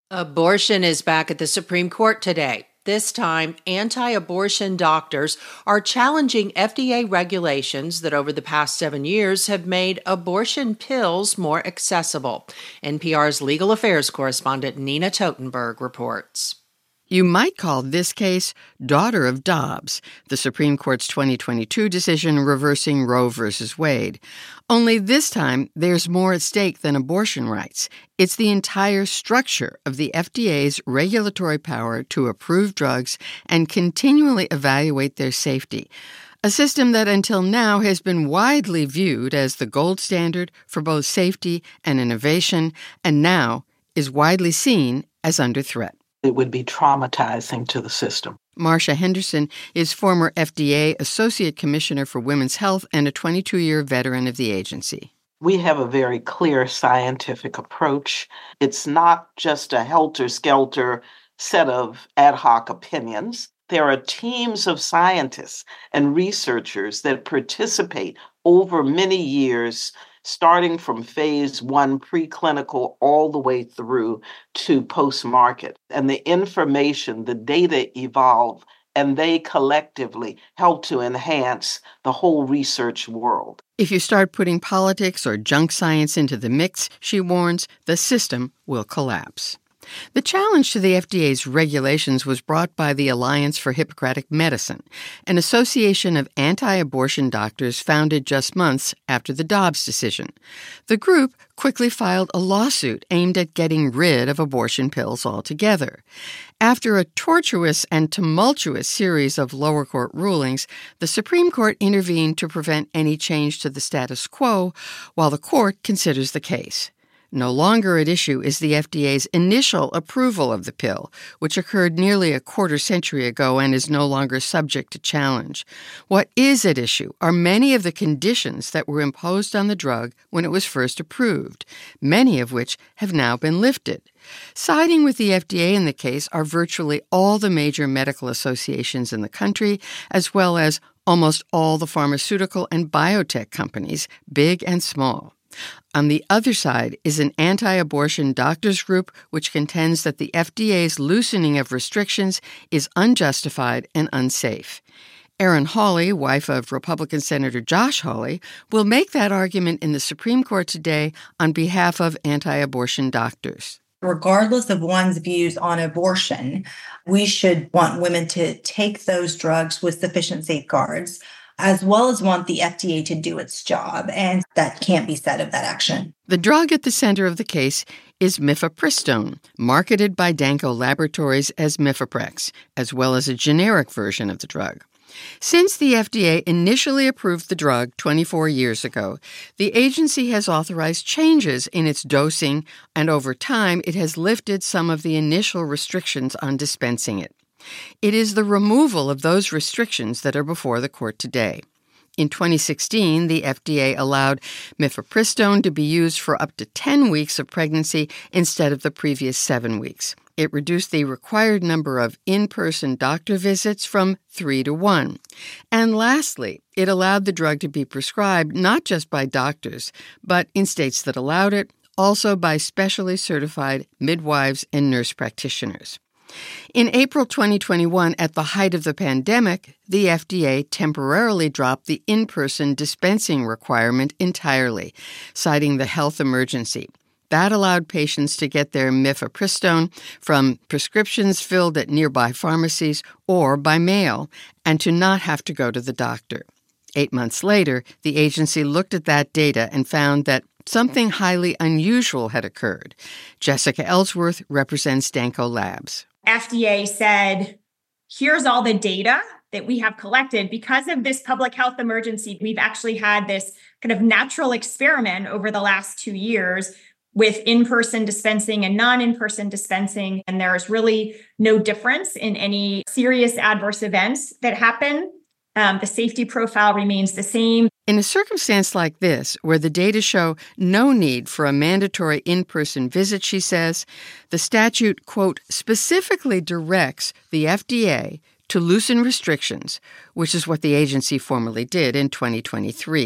Abortion is back at the Supreme Court today. This time, anti-abortion doctors are challenging FDA regulations that over the past 7 years have made abortion pills more accessible. NPR's legal affairs correspondent Nina Totenberg reports. You might call this case Daughter of Dobbs, the Supreme Court's 2022 decision reversing Roe v. Wade. Only this time, there's more at stake than abortion rights. It's the entire structure of the FDA's regulatory power to approve drugs and continually evaluate their safety. A system that until now has been widely viewed as the gold standard for both safety and innovation, and now is widely seen as under threat. It would be traumatizing to the system. Marcia Henderson is former FDA Associate Commissioner for Women's Health and a 22-year veteran of the agency. We have a very clear scientific approach. It's not just a helter-skelter set of ad hoc opinions. There are teams of scientists and researchers that participate over many years, starting from phase 1 preclinical all the way through to post-market. And the information, the data evolve, and they collectively help to enhance the whole research world. If you start putting politics or junk science into the mix, she warns, the system will collapse. The challenge to the FDA's regulations was brought by the Alliance for Hippocratic Medicine, an association of anti-abortion doctors founded just months after the Dobbs decision. The group quickly filed a lawsuit aimed at getting rid of abortion pills altogether. After a tortuous and tumultuous series of lower court rulings, the Supreme Court intervened to prevent any change to the status quo while the court considers the case. No longer at issue is the FDA's initial approval of the pill, which occurred nearly a quarter century ago and is no longer subject to challenge. What is at issue are many of the conditions that were imposed on the drug when it was first approved, many of which have now been lifted. Siding with the FDA in the case are virtually all the major medical associations in the country, as well as almost all the pharmaceutical and biotech companies, big and small. On the other side is an anti-abortion doctors group which contends that the FDA's loosening of restrictions is unjustified and unsafe. Erin Hawley, wife of Republican Senator Josh Hawley, will make that argument in the Supreme Court today on behalf of anti-abortion doctors. Regardless of one's views on abortion, we should want women to take those drugs with sufficient safeguards, as well as want the FDA to do its job, and that can't be said of that action. The drug at the center of the case is mifepristone, marketed by Danco Laboratories as Mifeprex, as well as a generic version of the drug. Since the FDA initially approved the drug 24 years ago, the agency has authorized changes in its dosing, and over time it has lifted some of the initial restrictions on dispensing it. It is the removal of those restrictions that are before the court today. In 2016, the FDA allowed mifepristone to be used for up to 10 weeks of pregnancy instead of the previous 7 weeks. It reduced the required number of in-person doctor visits from 3 to 1. And lastly, it allowed the drug to be prescribed not just by doctors, but in states that allowed it, also by specially certified midwives and nurse practitioners. In April 2021, at the height of the pandemic, the FDA temporarily dropped the in-person dispensing requirement entirely, citing the health emergency. That allowed patients to get their mifepristone from prescriptions filled at nearby pharmacies or by mail, and to not have to go to the doctor. 8 months later, the agency looked at that data and found that something highly unusual had occurred. Jessica Ellsworth represents Danco Labs. FDA said, here's all the data that we have collected. Because of this public health emergency, we've actually had this kind of natural experiment over the last 2 years with in-person dispensing and non-in-person dispensing. And there's really no difference in any serious adverse events that happen. The safety profile remains the same. In a circumstance like this, where the data show no need for a mandatory in-person visit, she says, the statute, quote, specifically directs the FDA to loosen restrictions, which is what the agency formally did in 2023.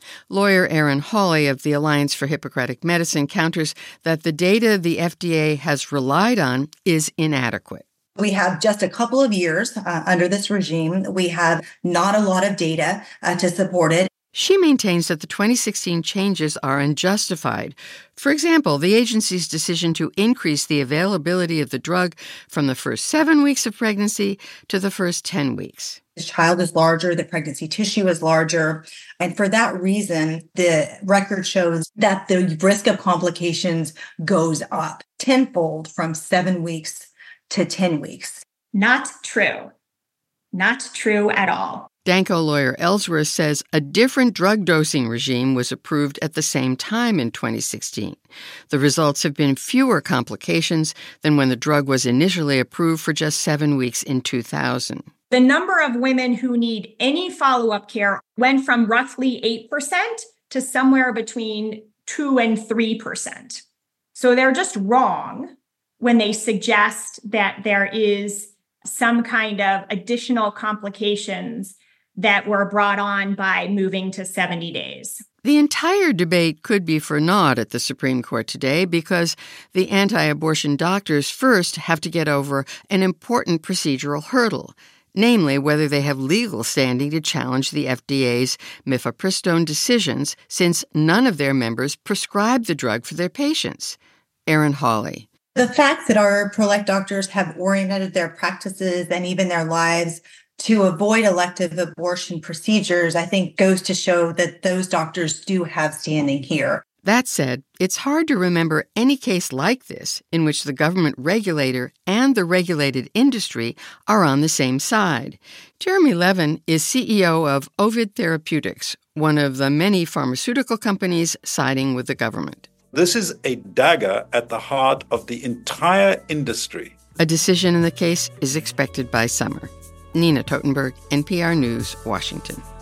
Lawyer Erin Hawley of the Alliance for Hippocratic Medicine counters that the data the FDA has relied on is inadequate. We have just a couple of years under this regime. We have not a lot of data to support it. She maintains that the 2016 changes are unjustified. For example, the agency's decision to increase the availability of the drug from the first 7 weeks of pregnancy to the first 10 weeks. The child is larger, the pregnancy tissue is larger. And for that reason, the record shows that the risk of complications goes up tenfold from 7 weeks to 10 weeks. Not true. Not true at all. Danco lawyer Ellsworth says a different drug dosing regime was approved at the same time in 2016. The results have been fewer complications than when the drug was initially approved for just 7 weeks in 2000. The number of women who need any follow-up care went from roughly 8% to somewhere between 2 and 3%. So they're just wrong when they suggest that there is some kind of additional complications that were brought on by moving to 70 days. The entire debate could be for naught at the Supreme Court today because the anti-abortion doctors first have to get over an important procedural hurdle, namely whether they have legal standing to challenge the FDA's mifepristone decisions since none of their members prescribe the drug for their patients. Erin Hawley. The fact that our pro-life doctors have oriented their practices and even their lives to avoid elective abortion procedures, I think goes to show that those doctors do have standing here. That said, it's hard to remember any case like this in which the government regulator and the regulated industry are on the same side. Jeremy Levin is CEO of Ovid Therapeutics, one of the many pharmaceutical companies siding with the government. This is a dagger at the heart of the entire industry. A decision in the case is expected by summer. Nina Totenberg, NPR News, Washington.